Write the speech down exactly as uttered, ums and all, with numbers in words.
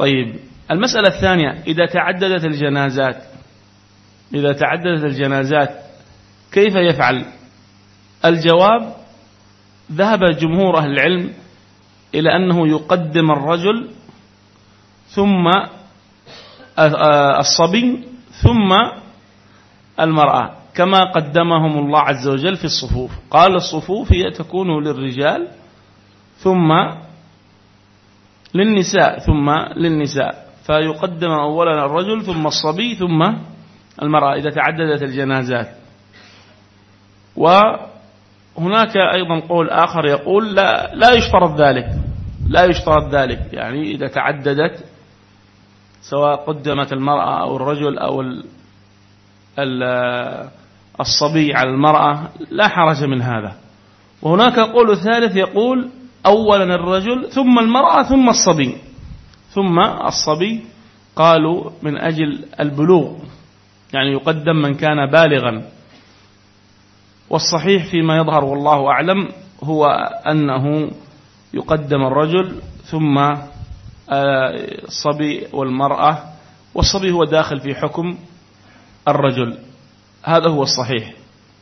طيب، المسألة الثانية، إذا تعددت الجنازات إذا تعددت الجنازات كيف يفعل؟ الجواب: ذهب جمهور أهل العلم إلى أنه يقدم الرجل ثم الصبي ثم المرأة، كما قدمهم الله عز وجل في الصفوف. قال: الصفوف هي تكون للرجال ثم للنساء ثم للنساء، فيقدم أولا الرجل ثم الصبي ثم المرأة إذا تعددت الجنازات. وهناك أيضا قول آخر يقول: لا, لا يشترط ذلك لا يشترط ذلك يعني إذا تعددت، سواء قدمت المرأة أو الرجل أو الصبي على المرأة، لا حرج من هذا. وهناك قول ثالث يقول: أولا الرجل ثم المرأة ثم الصبي ثم الصبي قالوا من أجل البلوغ، يعني يقدم من كان بالغا. والصحيح فيما يظهر والله أعلم هو أنه يقدم الرجل ثم الصبي والمرأة، والصبي هو داخل في حكم الرجل. هذا هو الصحيح.